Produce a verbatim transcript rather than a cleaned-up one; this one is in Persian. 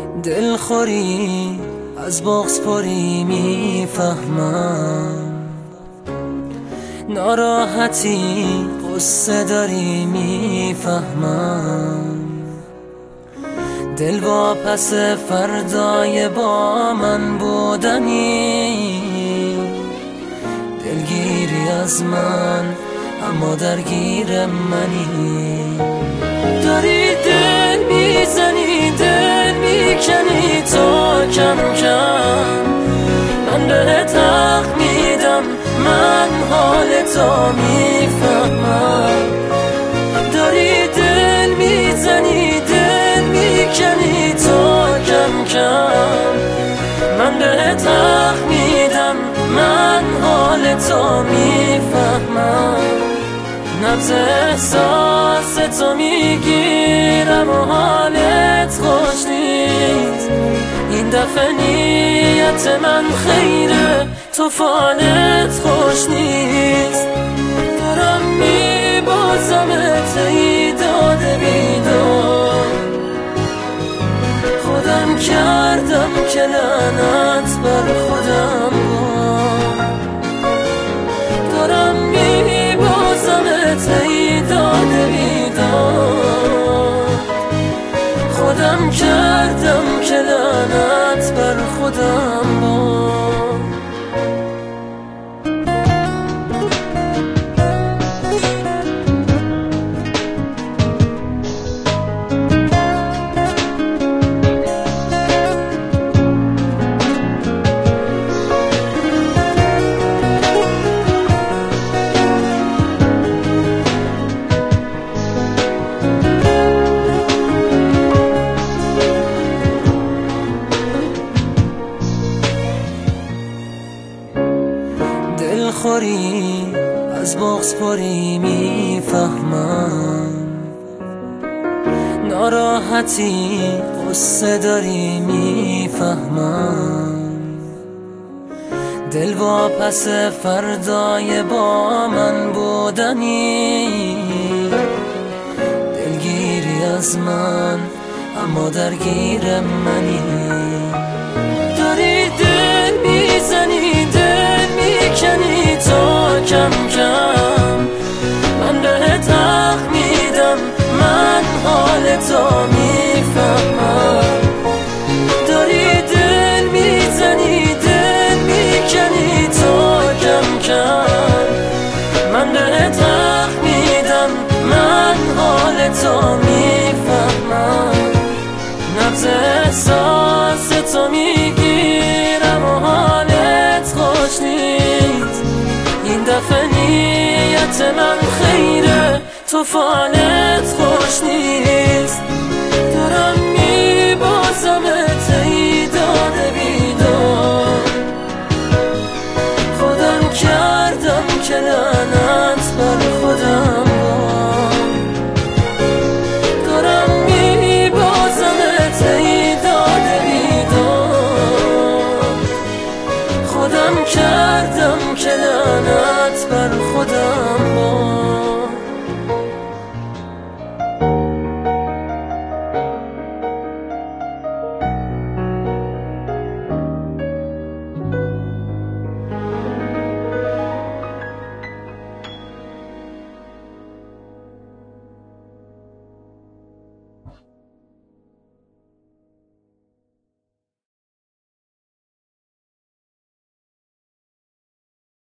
دلخوری از بغض پری میفهمم، ناراحتی قصه داری میفهمم. دل واپس فردای با من بودنی، دلگیری از من اما درگیر منی. داری دل میزنی دل میکنی تا کم کم من بهت حق میدم، من حال تو میفهمم. داری دل میزنی دل میکنی تا کم کم من بهت حق میدم، من حال تو میفهمم. نبض احساس تو میگیرم و حالت خوش نیست. این دفعه نیت من خیره تو فالت خوش نیست. دارم میبازمت ای داده بیدار، خودم کردم که لعنت بر خودم بار. دارم میبازمت ای داده بیدار، خودم کردم که لعنت بر خودم بار. دلخوری از بغض پری میفهمم، ناراحتی قصه داری میفهمم. دل واپس فردای با من بودنی، دلگیری از من اما درگیر منی. داری دل میزنی دل میکنی تا کم کم من بهت حق میدم، من حال تو میفهمم. داری دل میزنی دل میکنی تا کم کم من بهت حق میدم، من حال تو میفهمم. نبض احساس تو میگیرم و حالت خوش نیست. این دفعه نیت من خیره تو فالت خوش نیست. دارم میبازمت